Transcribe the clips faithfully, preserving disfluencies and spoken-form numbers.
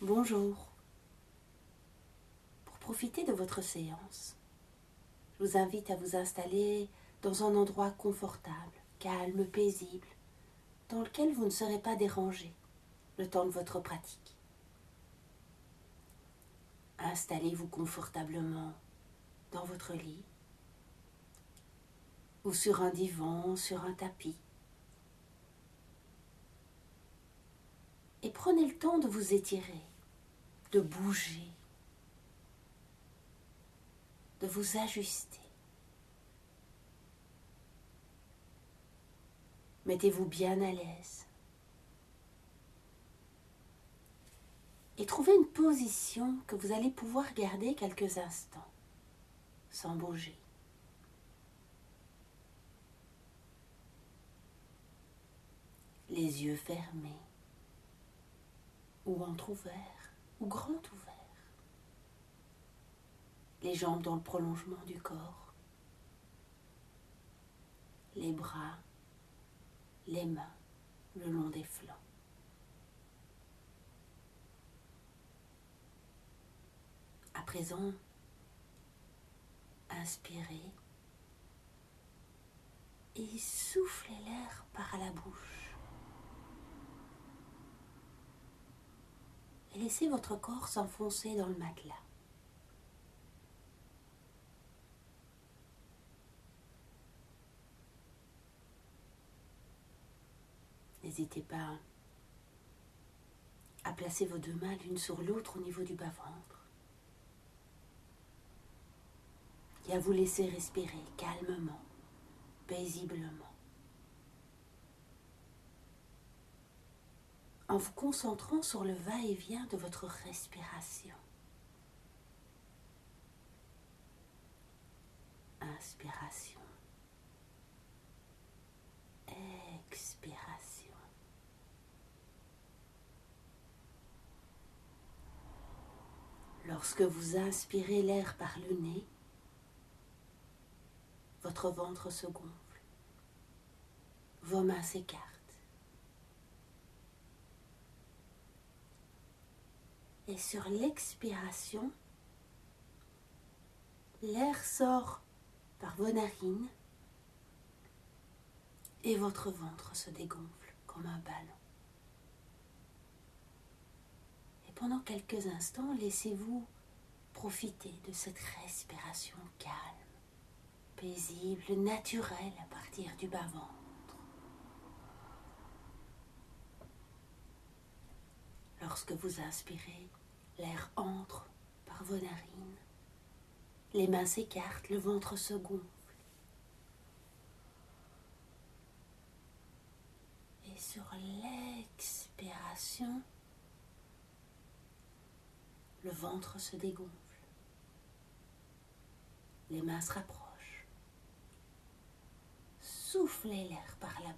Bonjour. Pour profiter de votre séance, je vous invite à vous installer dans un endroit confortable, calme, paisible, dans lequel vous ne serez pas dérangé le temps de votre pratique. Installez-vous confortablement dans votre lit ou sur un divan, sur un tapis. Et prenez le temps de vous étirer, de bouger, de vous ajuster. Mettez-vous bien à l'aise et trouvez une position que vous allez pouvoir garder quelques instants sans bouger. Les yeux fermés ou entrouverts ou grands ouverts. Les jambes dans le prolongement du corps. Les bras, les mains le long des flancs. À présent, inspirez et soufflez l'air par la bouche. Et laissez votre corps s'enfoncer dans le matelas. N'hésitez pas à placer vos deux mains l'une sur l'autre au niveau du bas-ventre et à vous laisser respirer calmement, paisiblement, en vous concentrant sur le va-et-vient de votre respiration. Inspiration, expiration. Lorsque vous inspirez l'air par le nez, votre ventre se gonfle, vos mains s'écartent. Et sur l'expiration, l'air sort par vos narines et votre ventre se dégonfle comme un ballon. Et pendant quelques instants, laissez-vous profiter de cette respiration calme, paisible, naturelle à partir du bas-ventre. Lorsque vous inspirez, l'air entre par vos narines, les mains s'écartent, le ventre se gonfle. Et sur l'expiration, le ventre se dégonfle. Les mains se rapprochent. Soufflez l'air par la bouche.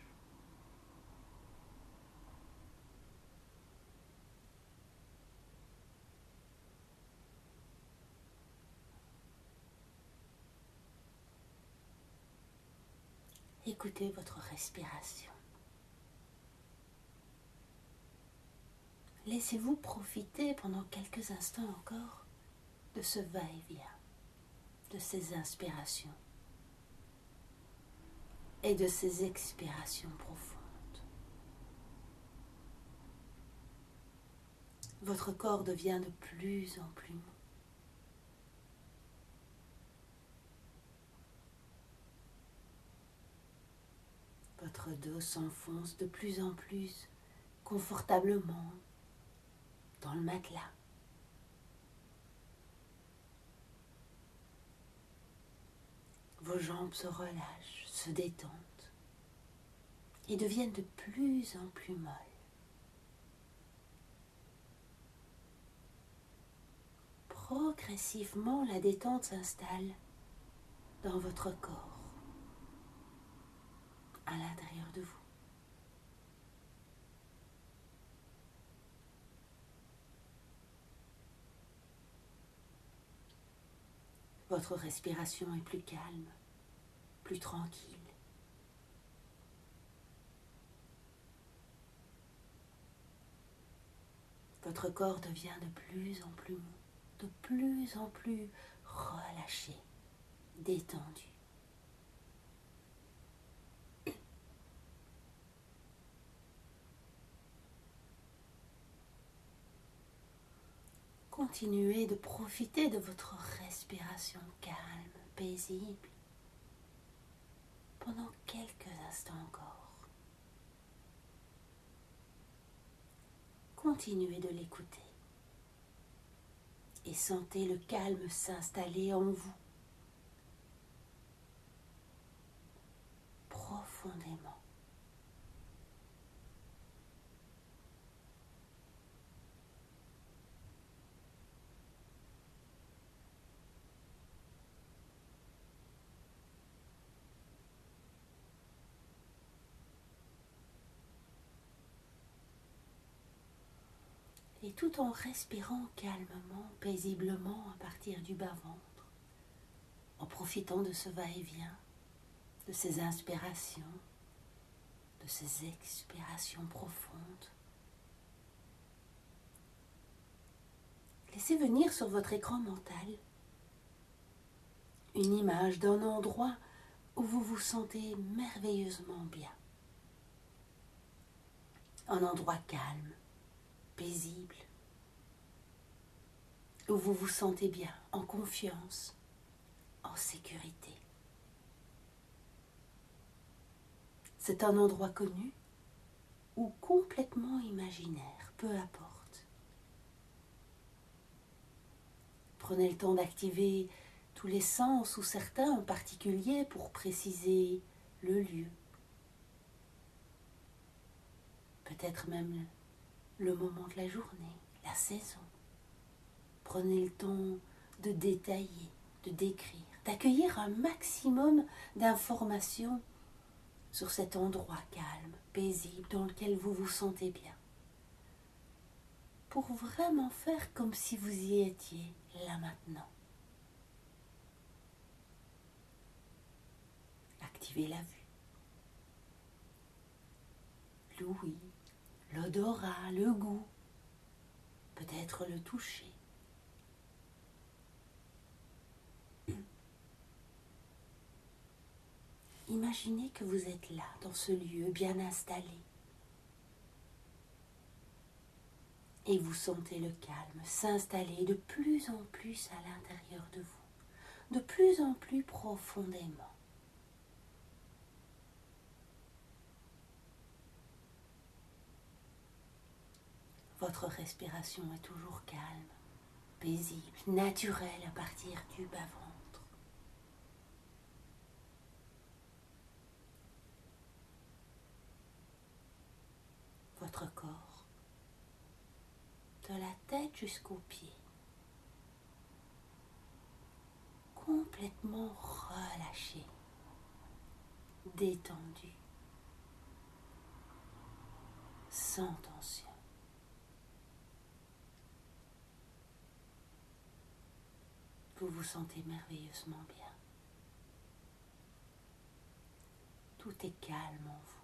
Écoutez votre respiration. Laissez-vous profiter pendant quelques instants encore de ce va-et-vient, de ces inspirations et de ces expirations profondes. Votre corps devient de plus en plus mou. Votre dos s'enfonce de plus en plus confortablement dans le matelas. Vos jambes se relâchent, se détendent et deviennent de plus en plus molles. Progressivement, la détente s'installe dans votre corps, à l'intérieur de vous. Votre respiration est plus calme, plus tranquille. Votre corps devient de plus en plus mou, de plus en plus relâché, détendu. Continuez de profiter de votre respiration calme, paisible, pendant quelques instants encore. Continuez de l'écouter et sentez le calme s'installer en vous, profondément. Et tout en respirant calmement, paisiblement à partir du bas-ventre, en profitant de ce va-et-vient, de ces inspirations, de ces expirations profondes. Laissez venir sur votre écran mental une image d'un endroit où vous vous sentez merveilleusement bien. Un endroit calme, paisible, où vous vous sentez bien, en confiance, en sécurité. C'est un endroit connu ou complètement imaginaire, peu importe. Prenez le temps d'activer tous les sens ou certains en particulier pour préciser le lieu. Peut-être même le moment de la journée, la saison. Prenez le temps de détailler, de décrire, d'accueillir un maximum d'informations sur cet endroit calme, paisible, dans lequel vous vous sentez bien. Pour vraiment faire comme si vous y étiez là maintenant. Activez la vue, l'ouïe, l'odorat, le goût, peut-être le toucher. Imaginez que vous êtes là, dans ce lieu bien installé. Et vous sentez le calme s'installer de plus en plus à l'intérieur de vous, de plus en plus profondément. Votre respiration est toujours calme, paisible, naturelle à partir du bas-ventre. Votre corps, de la tête jusqu'aux pieds, complètement relâché, détendu, sans tension. Vous vous sentez merveilleusement bien. Tout est calme en vous.